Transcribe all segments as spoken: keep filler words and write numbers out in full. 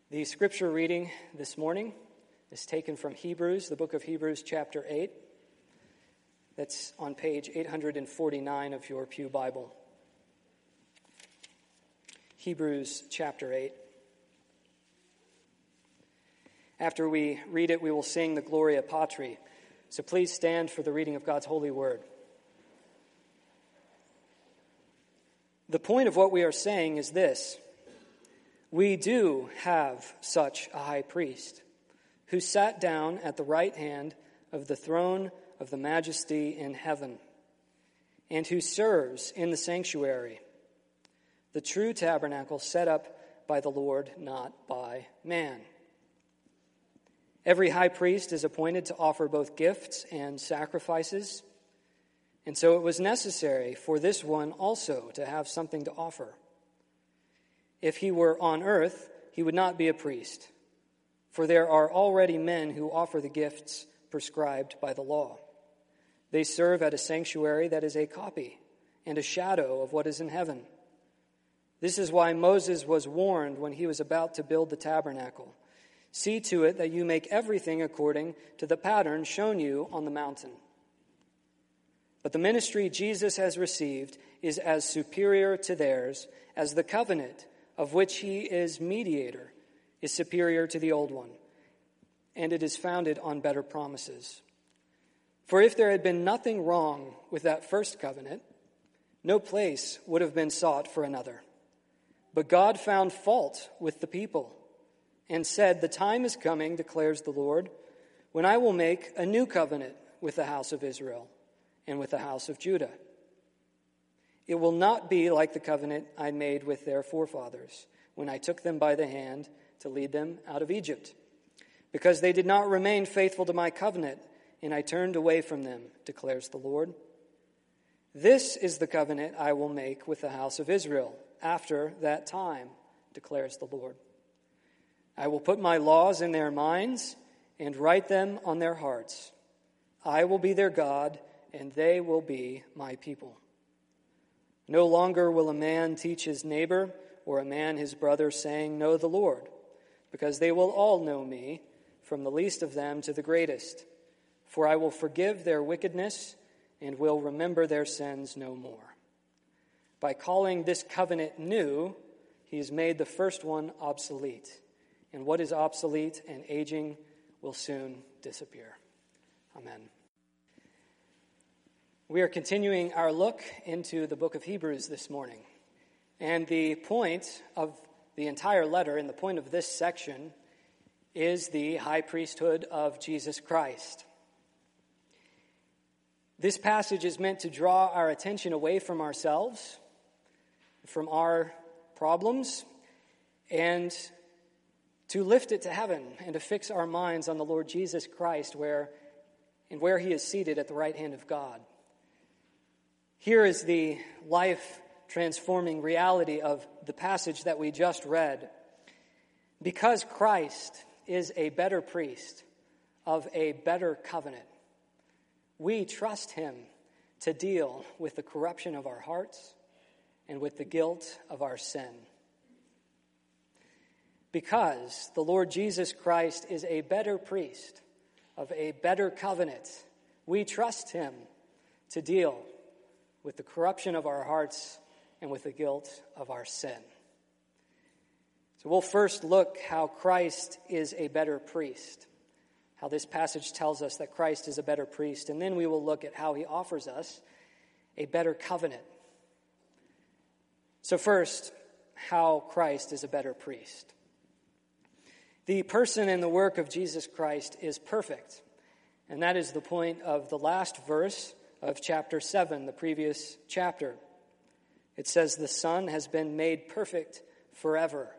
The scripture reading this morning is taken from Hebrews, the book of Hebrews, chapter eight. That's on page eight forty-nine of your Pew Bible. Hebrews chapter eight. After we read it, we will sing the Gloria Patri. So please stand for the reading of God's holy word. The point of what we are saying is this: we do have such a high priest who sat down at the right hand of the throne of the majesty in heaven, and who serves in the sanctuary, the true tabernacle set up by the Lord, not by man. Every high priest is appointed to offer both gifts and sacrifices, and so it was necessary for this one also to have something to offer. If he were on earth, he would not be a priest, for there are already men who offer the gifts prescribed by the law. They serve at a sanctuary that is a copy and a shadow of what is in heaven. This is why Moses was warned when he was about to build the tabernacle. See to it that you make everything according to the pattern shown you on the mountain. But the ministry Jesus has received is as superior to theirs as the covenant of which he is mediator is superior to the old one, and it is founded on better promises. For if there had been nothing wrong with that first covenant, no place would have been sought for another. But God found fault with the people and said, "The time is coming, declares the Lord, when I will make a new covenant with the house of Israel and with the house of Judah. It will not be like the covenant I made with their forefathers when I took them by the hand to lead them out of Egypt, because they did not remain faithful to my covenant, and I turned away from them, declares the Lord. This is the covenant I will make with the house of Israel after that time, declares the Lord. I will put my laws in their minds and write them on their hearts. I will be their God, and they will be my people. No longer will a man teach his neighbor or a man his brother, saying, 'Know the Lord,' because they will all know me, from the least of them to the greatest. For I will forgive their wickedness and will remember their sins no more. By calling this covenant new, he has made the first one obsolete. And what is obsolete and aging will soon disappear." Amen. We are continuing our look into the book of Hebrews this morning. And the point of the entire letter, and the point of this section, is the high priesthood of Jesus Christ. This passage is meant to draw our attention away from ourselves, from our problems, and to lift it to heaven and to fix our minds on the Lord Jesus Christ, where and where he is seated at the right hand of God. Here is the life-transforming reality of the passage that we just read. Because Christ is a better priest of a better covenant, we trust him to deal with the corruption of our hearts and with the guilt of our sin. Because the Lord Jesus Christ is a better priest of a better covenant, we trust him to deal with the corruption of our hearts and with the guilt of our sin. So we'll first look how Christ is a better priest, how this passage tells us that Christ is a better priest, and then we will look at how he offers us a better covenant. So first, how Christ is a better priest. The person and the work of Jesus Christ is perfect, and that is the point of the last verse of chapter seven, the previous chapter. It says, "The Son has been made perfect forever."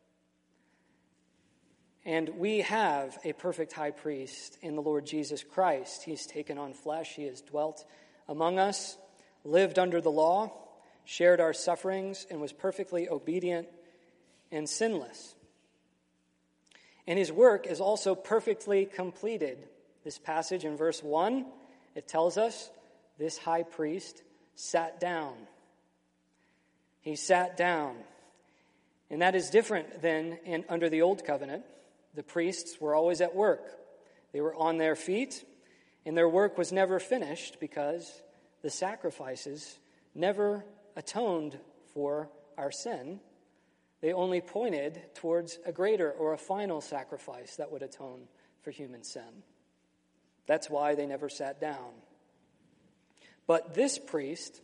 And we have a perfect high priest in the Lord Jesus Christ. He's taken on flesh. He has dwelt among us, lived under the law, shared our sufferings, and was perfectly obedient and sinless. And his work is also perfectly completed. This passage in verse one, it tells us this high priest sat down. He sat down. And that is different than in, under the Old Covenant. The priests were always at work. They were on their feet, and their work was never finished because the sacrifices never atoned for our sin. They only pointed towards a greater or a final sacrifice that would atone for human sin. That's why they never sat down. But this priest,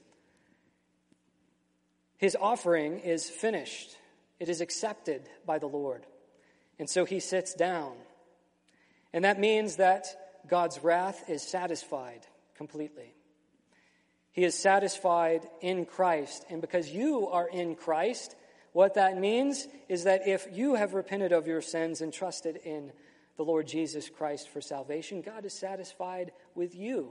his offering is finished. It is accepted by the Lord. And so he sits down. And that means that God's wrath is satisfied completely. He is satisfied in Christ. And because you are in Christ, what that means is that if you have repented of your sins and trusted in the Lord Jesus Christ for salvation, God is satisfied with you.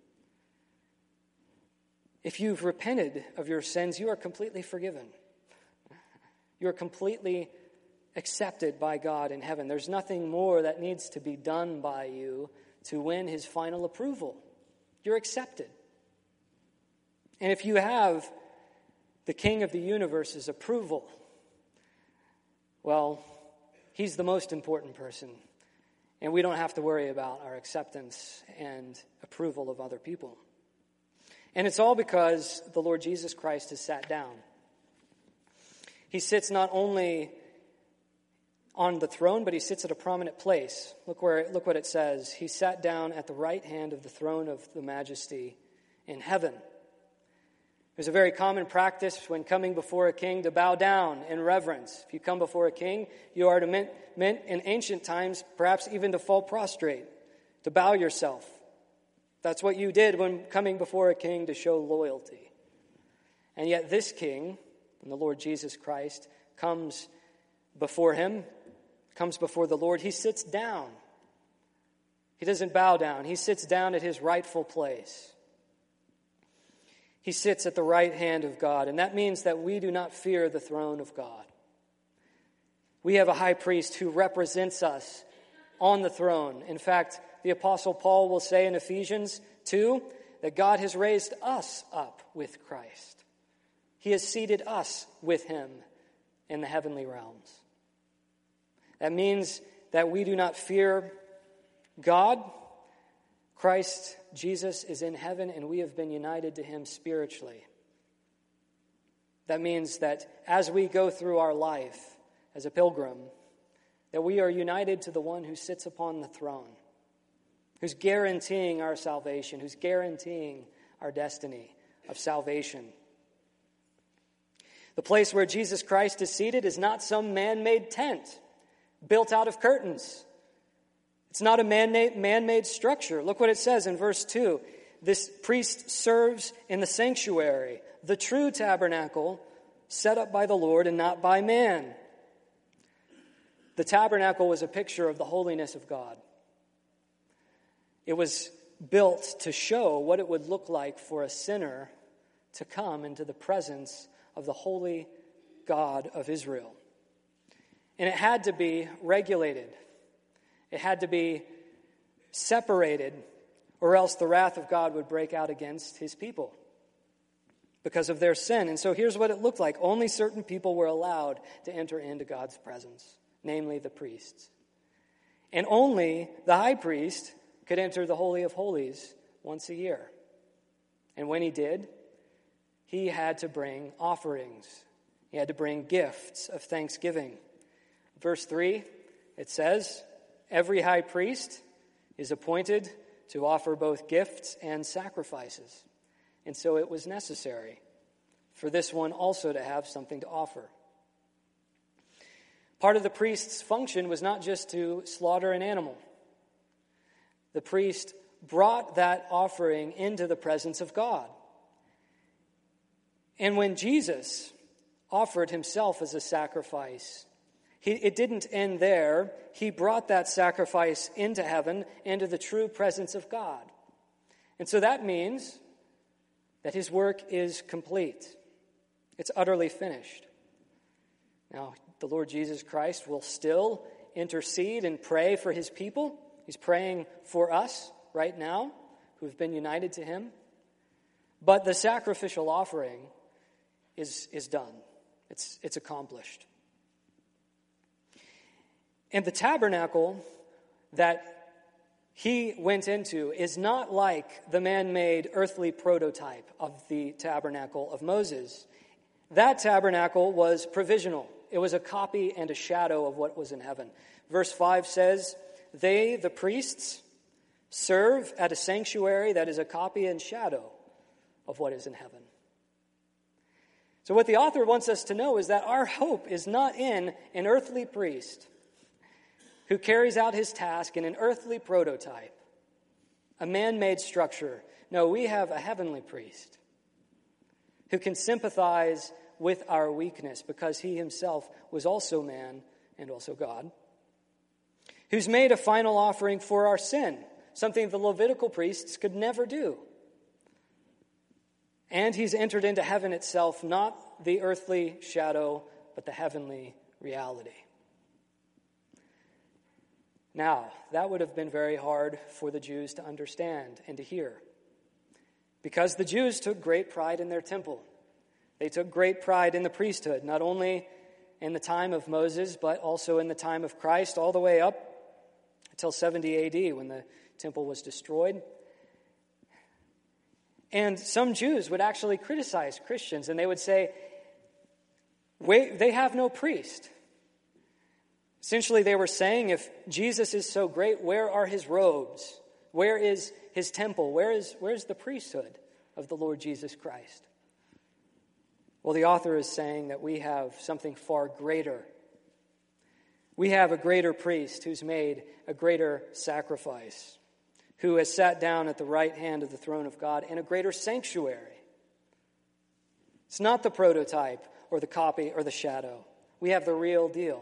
If you've repented of your sins, you are completely forgiven. You are completely accepted by God in heaven. There's nothing more that needs to be done by you to win his final approval. You're accepted. And if you have the King of the universe's approval, well, he's the most important person. And we don't have to worry about our acceptance and approval of other people. And it's all because the Lord Jesus Christ has sat down. He sits not only on the throne, but he sits at a prominent place. Look where look what it says. He sat down at the right hand of the throne of the majesty in heaven. There's a very common practice when coming before a king to bow down in reverence. If you come before a king, you are to meant, meant in ancient times, perhaps even to fall prostrate, to bow yourself. That's what you did when coming before a king, to show loyalty. And yet this king, and the Lord Jesus Christ, comes before him, comes before the Lord. He sits down. He doesn't bow down. He sits down at his rightful place. He sits at the right hand of God, and that means that we do not fear the throne of God. We have a high priest who represents us on the throne. In fact, the Apostle Paul will say in Ephesians two that God has raised us up with Christ. He has seated us with him in the heavenly realms. That means that we do not fear God. Christ Jesus is in heaven, and we have been united to him spiritually. That means that as we go through our life as a pilgrim, that we are united to the one who sits upon the throne, who's guaranteeing our salvation, who's guaranteeing our destiny of salvation. The place where Jesus Christ is seated is not some man-made tent built out of curtains. It's not a man-made, man-made structure. Look what it says in verse two. This priest serves in the sanctuary, the true tabernacle set up by the Lord and not by man. The tabernacle was a picture of the holiness of God. It was built to show what it would look like for a sinner to come into the presence of the holy God of Israel. And it had to be regulated. It had to be separated, or else the wrath of God would break out against his people because of their sin. And so here's what it looked like. Only certain people were allowed to enter into God's presence, namely the priests. And only the high priest could enter the Holy of Holies once a year. And when he did, he had to bring offerings. He had to bring gifts of thanksgiving. Verse three, it says, every high priest is appointed to offer both gifts and sacrifices. And so it was necessary for this one also to have something to offer. Part of the priest's function was not just to slaughter an animal. The priest brought that offering into the presence of God. And when Jesus offered himself as a sacrifice, he, it didn't end there. He brought that sacrifice into heaven, into the true presence of God. And so that means that his work is complete. It's utterly finished. Now, the Lord Jesus Christ will still intercede and pray for his people. He's praying for us right now who have been united to him. But the sacrificial offering is, is done. It's, it's accomplished. And the tabernacle that he went into is not like the man-made earthly prototype of the tabernacle of Moses. That tabernacle was provisional. It was a copy and a shadow of what was in heaven. Verse five says, "They, the priests, serve at a sanctuary that is a copy and shadow of what is in heaven." So what the author wants us to know is that our hope is not in an earthly priest who carries out his task in an earthly prototype, a man-made structure. No, we have a heavenly priest who can sympathize with our weakness because he himself was also man and also God, who's made a final offering for our sin, something the Levitical priests could never do. And he's entered into heaven itself, not the earthly shadow, but the heavenly reality. Now, that would have been very hard for the Jews to understand and to hear, because the Jews took great pride in their temple. They took great pride in the priesthood, not only in the time of Moses, but also in the time of Christ, all the way up until seventy A D when the temple was destroyed. And some Jews would actually criticize Christians, and they would say, Wait, they have no priest. Essentially, they were saying, if Jesus is so great, where are his robes? Where is his temple? Where is where's the priesthood of the Lord Jesus Christ? Well, the author is saying that we have something far greater. We have a greater priest who's made a greater sacrifice, who has sat down at the right hand of the throne of God in a greater sanctuary. It's not the prototype or the copy or the shadow. We have the real deal.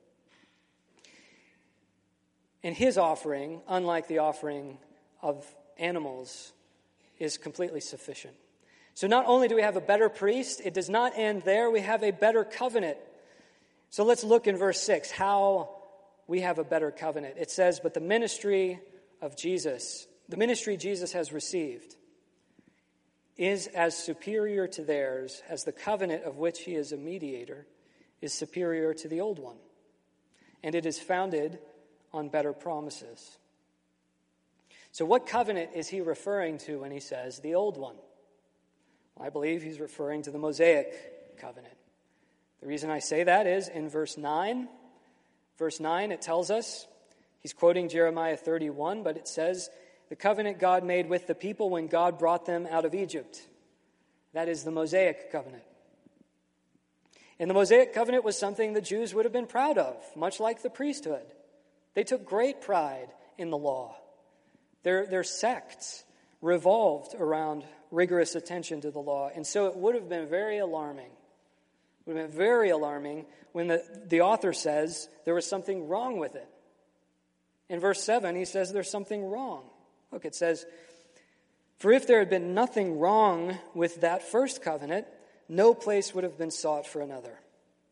And his offering, unlike the offering of animals, is completely sufficient. So not only do we have a better priest, it does not end there. We have a better covenant. So let's look in verse six how we have a better covenant. It says, "But the ministry of Jesus, the ministry Jesus has received, is as superior to theirs as the covenant of which he is a mediator is superior to the old one. And it is founded on better promises." So what covenant is he referring to when he says the old one? Well, I believe he's referring to the Mosaic covenant. The reason I say that is in verse nine. Verse nine, it tells us, he's quoting Jeremiah thirty-one, but it says, "The covenant God made with the people when God brought them out of Egypt." That is the Mosaic covenant. And the Mosaic covenant was something the Jews would have been proud of, much like the priesthood. They took great pride in the law. Their, their sects revolved around rigorous attention to the law. And so it would have been very alarming. It would have been very alarming when the, the author says there was something wrong with it. In verse seven, he says there's something wrong. Look, it says, "For if there had been nothing wrong with that first covenant, no place would have been sought for another."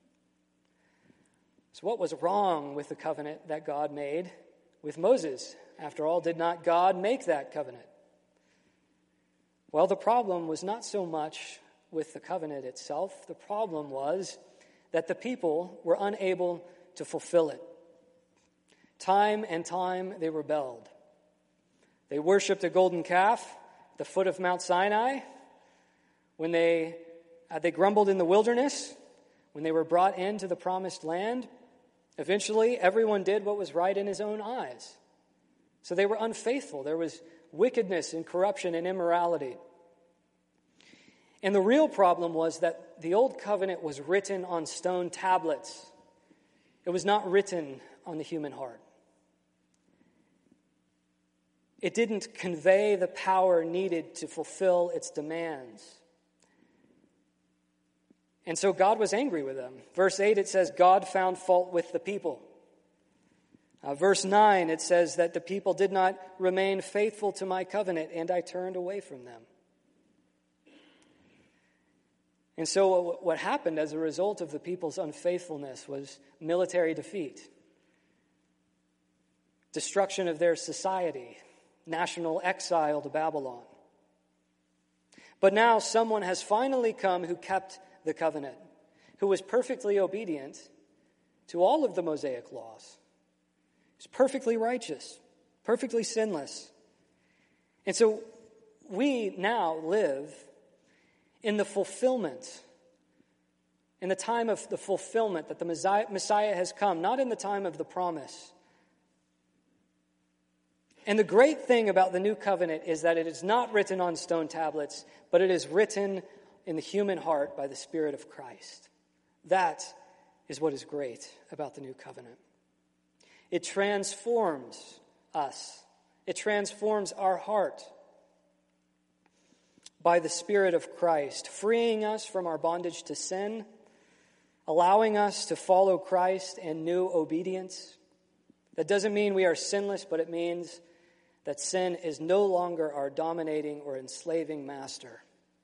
So what was wrong with the covenant that God made with Moses? After all, did not God make that covenant? Well, the problem was not so much with the covenant itself. The problem was that the people were unable to fulfill it. Time and time they rebelled. They worshipped a golden calf at the foot of Mount Sinai. When they, uh, they grumbled in the wilderness, when they were brought into the promised land, eventually everyone did what was right in his own eyes. So they were unfaithful. There was wickedness and corruption and immorality. And the real problem was that the old covenant was written on stone tablets. It was not written on the human heart. It didn't convey the power needed to fulfill its demands. And so God was angry with them. Verse eight, it says, God found fault with the people. Uh, verse nine, it says that the people did not remain faithful to my covenant, and I turned away from them. And so what happened as a result of the people's unfaithfulness was military defeat, destruction of their society, national exile to Babylon. But now someone has finally come who kept the covenant, who was perfectly obedient to all of the Mosaic laws, He's perfectly righteous, perfectly sinless. And so we now live in the fulfillment, in the time of the fulfillment that the Messiah, Messiah has come, not in the time of the promise. And the great thing about the new covenant is that it is not written on stone tablets, but it is written in the human heart by the Spirit of Christ. That is what is great about the new covenant. It transforms us. It transforms our heart by the Spirit of Christ, freeing us from our bondage to sin, allowing us to follow Christ in new obedience. That doesn't mean we are sinless, but it means that sin is no longer our dominating or enslaving master.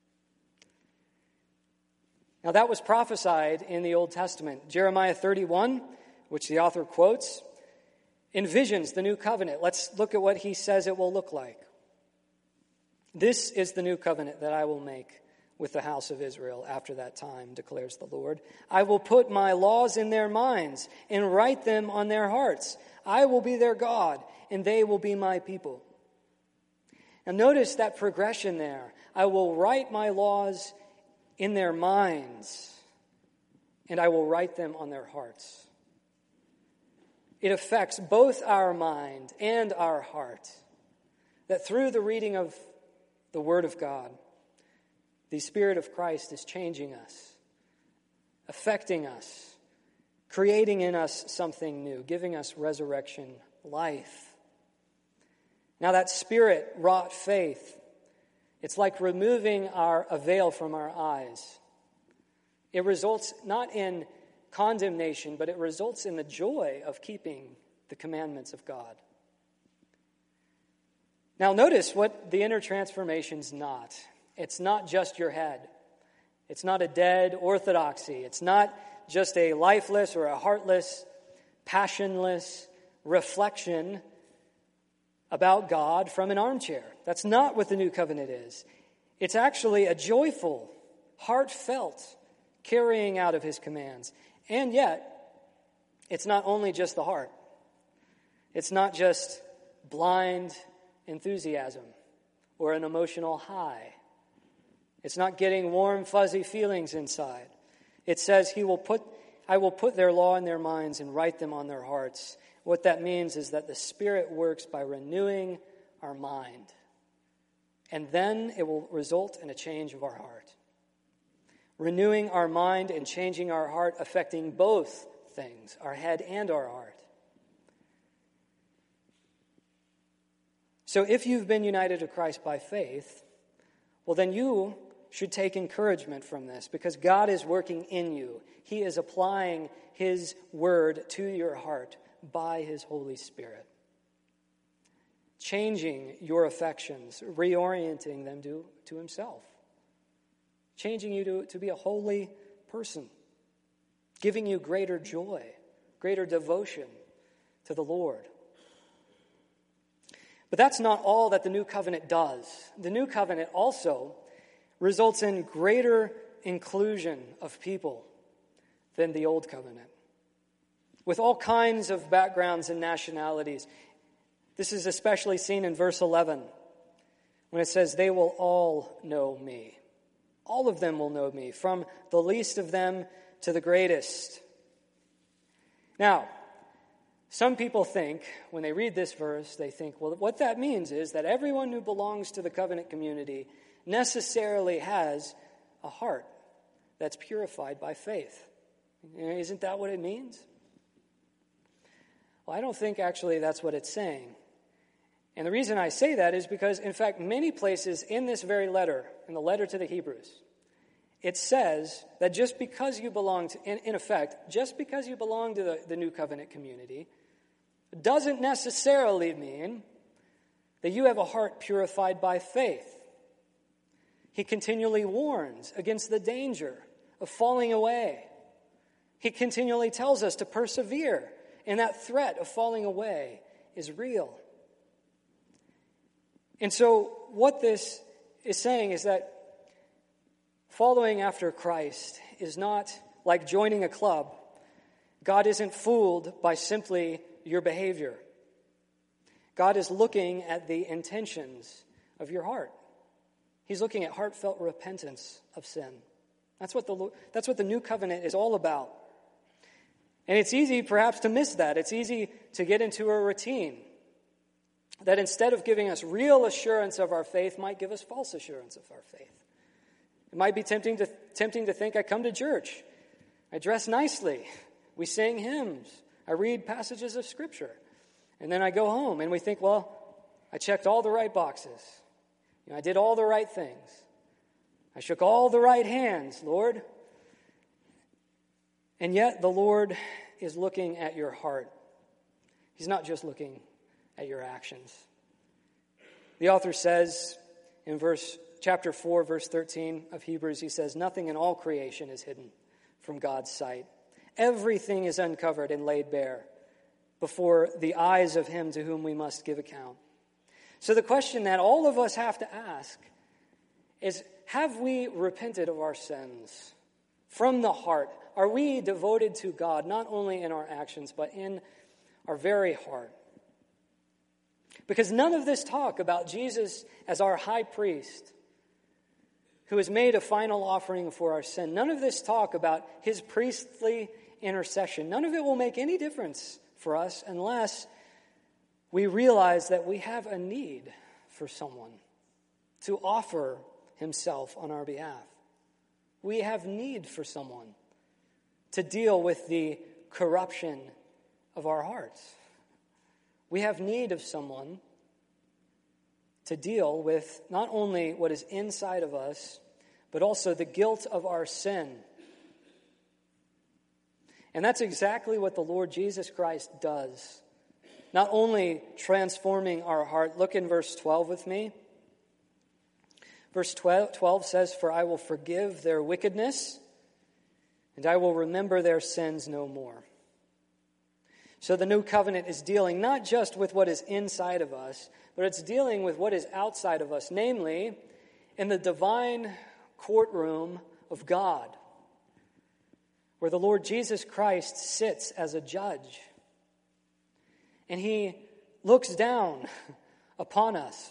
Now that was prophesied in the Old Testament. Jeremiah thirty-one, which the author quotes, envisions the new covenant. Let's look at what he says it will look like. This is the new covenant that I will make with the house of Israel after that time, declares the Lord. I will put my laws in their minds and write them on their hearts. I will be their God, and they will be my people. Now notice that progression there. I will write my laws in their minds, and I will write them on their hearts. It affects both our mind and our heart, that through the reading of the Word of God, the Spirit of Christ is changing us, affecting us, creating in us something new, giving us resurrection life. Now that Spirit-wrought faith, it's like removing our a veil from our eyes. It results not in condemnation, but it results in the joy of keeping the commandments of God. Now notice what the inner transformation's not. It's not just your head. It's not a dead orthodoxy. It's not just a lifeless or a heartless, passionless reflection about God from an armchair. That's not what the new covenant is. It's actually a joyful, heartfelt carrying out of his commands. And yet, it's not only just the heart. It's not just blind enthusiasm or an emotional high. It's not getting warm, fuzzy feelings inside. It says he will put, I will put their law in their minds and write them on their hearts. What that means is that the Spirit works by renewing our mind. And then it will result in a change of our heart. Renewing our mind and changing our heart, affecting both things, our head and our heart. So if you've been united to Christ by faith, well then you should take encouragement from this, because God is working in you. He is applying his word to your heart by his Holy Spirit, changing your affections, reorienting them to, to himself, changing you to, to be a holy person, giving you greater joy, greater devotion to the Lord. But that's not all that the new covenant does. The new covenant also results in greater inclusion of people than the old covenant, with all kinds of backgrounds and nationalities. This is especially seen in verse eleven, when it says, they will all know me. All of them will know me, from the least of them to the greatest. Now, some people think, when they read this verse, they think, well, what that means is that everyone who belongs to the covenant community necessarily has a heart that's purified by faith. Isn't that what it means? Well, I don't think actually that's what it's saying. And the reason I say that is because, in fact, many places in this very letter, in the letter to the Hebrews, it says that just because you belong to, in, in effect, just because you belong to the, the new covenant community, doesn't necessarily mean that you have a heart purified by faith. He continually warns against the danger of falling away. He continually tells us to persevere, and that threat of falling away is real. And so what this is saying is that following after Christ is not like joining a club. God isn't fooled by simply your behavior. God is looking at the intentions of your heart. He's looking at heartfelt repentance of sin. That's what the, that's what the new covenant is all about. And it's easy perhaps to miss that. It's easy to get into a routine that instead of giving us real assurance of our faith might give us false assurance of our faith. It might be tempting to, tempting to think I come to church, I dress nicely, we sing hymns, I read passages of Scripture, and then I go home and we think, well, I checked all the right boxes. You know, I did all the right things. I shook all the right hands, Lord. And yet the Lord is looking at your heart. He's not just looking at your actions. The author says in verse chapter four, verse thirteen of Hebrews, he says, nothing in all creation is hidden from God's sight. Everything is uncovered and laid bare before the eyes of him to whom we must give account. So the question that all of us have to ask is, have we repented of our sins from the heart? Are we devoted to God, not only in our actions, but in our very heart? Because none of this talk about Jesus as our high priest, who has made a final offering for our sin, none of this talk about his priestly intercession, none of it will make any difference for us unless we realize that we have a need for someone to offer himself on our behalf. We have need for someone to deal with the corruption of our hearts. We have need of someone to deal with not only what is inside of us, but also the guilt of our sin. And that's exactly what the Lord Jesus Christ does. Not only transforming our heart. Look in verse twelve with me. Verse twelve says, "For I will forgive their wickedness, and I will remember their sins no more." So the new covenant is dealing not just with what is inside of us, but it's dealing with what is outside of us, namely in the divine courtroom of God, where the Lord Jesus Christ sits as a judge. And he looks down upon us.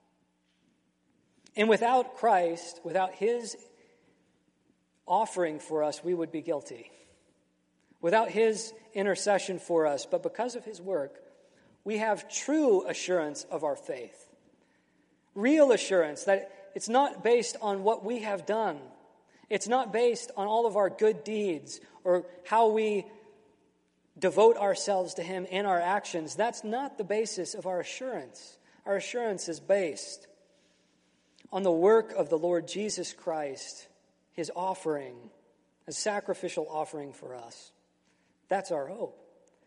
And without Christ, without his offering for us, we would be guilty. Without his intercession for us, but because of his work, we have true assurance of our faith. Real assurance that it's not based on what we have done. It's not based on all of our good deeds or how we devote ourselves to him in our actions. That's not the basis of our assurance. Our assurance is based on the work of the Lord Jesus Christ, his offering, a sacrificial offering for us. That's our hope.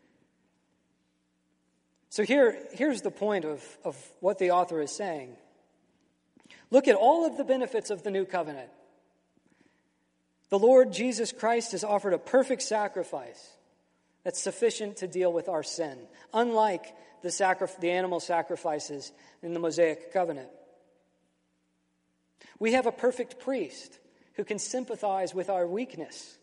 So here, here's the point of, of what the author is saying. Look at all of the benefits of the new covenant. The Lord Jesus Christ has offered a perfect sacrifice that's sufficient to deal with our sin, unlike the, sacri- the animal sacrifices in the Mosaic covenant. We have a perfect priest who can sympathize with our weakness.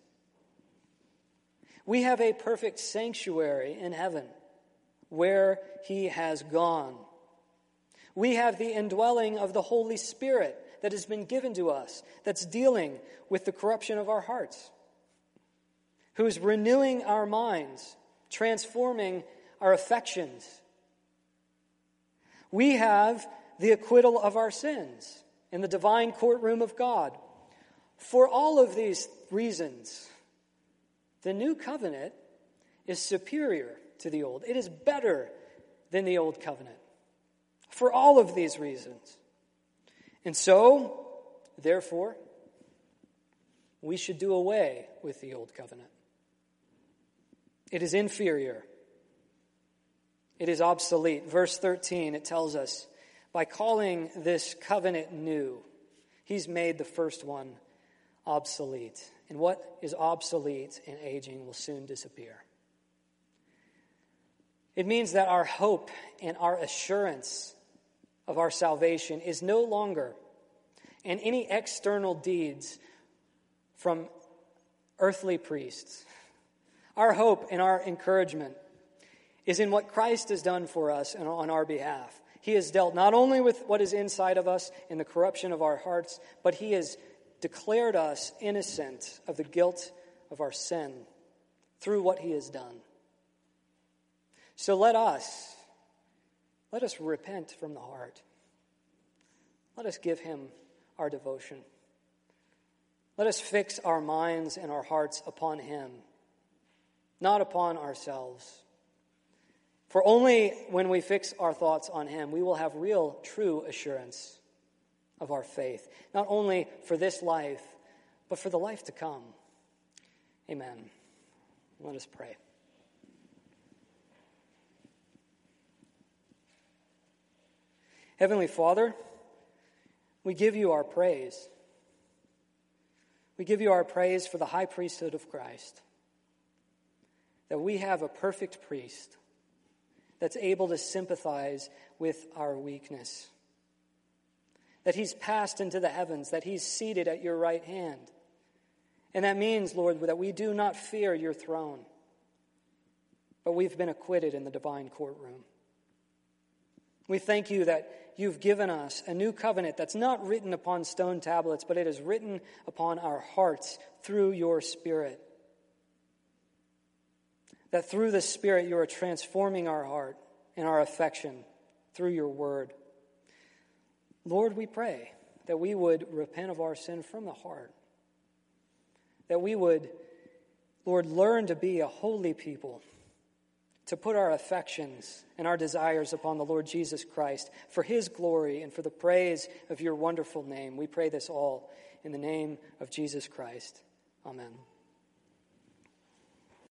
We have a perfect sanctuary in heaven where he has gone. We have the indwelling of the Holy Spirit that has been given to us, that's dealing with the corruption of our hearts, who is renewing our minds, transforming our affections. We have the acquittal of our sins in the divine courtroom of God. For all of these reasons, the new covenant is superior to the old. It is better than the old covenant. For all of these reasons. And so, therefore, we should do away with the old covenant. It is inferior. It is obsolete. Verse thirteen, it tells us, by calling this covenant new, he's made the first one obsolete. And what is obsolete and aging will soon disappear. It means that our hope and our assurance of our salvation is no longer in any external deeds from earthly priests. Our hope and our encouragement is in what Christ has done for us and on our behalf. He has dealt not only with what is inside of us in the corruption of our hearts, but he has declared us innocent of the guilt of our sin through what he has done. So let us, let us repent from the heart. Let us give him our devotion. Let us fix our minds and our hearts upon him, not upon ourselves. For only when we fix our thoughts on him, we will have real, true assurance of our faith, not only for this life, but for the life to come. Amen. Let us pray. Heavenly Father, we give you our praise. We give you our praise for the high priesthood of Christ, that we have a perfect priest that's able to sympathize with our weakness, that he's passed into the heavens, that he's seated at your right hand. And that means, Lord, that we do not fear your throne, but we've been acquitted in the divine courtroom. We thank you that you've given us a new covenant that's not written upon stone tablets, but it is written upon our hearts through your Spirit. That through the Spirit you are transforming our heart and our affection through your word. Lord, we pray that we would repent of our sin from the heart. That we would, Lord, learn to be a holy people, to put our affections and our desires upon the Lord Jesus Christ for his glory and for the praise of your wonderful name. We pray this all in the name of Jesus Christ. Amen.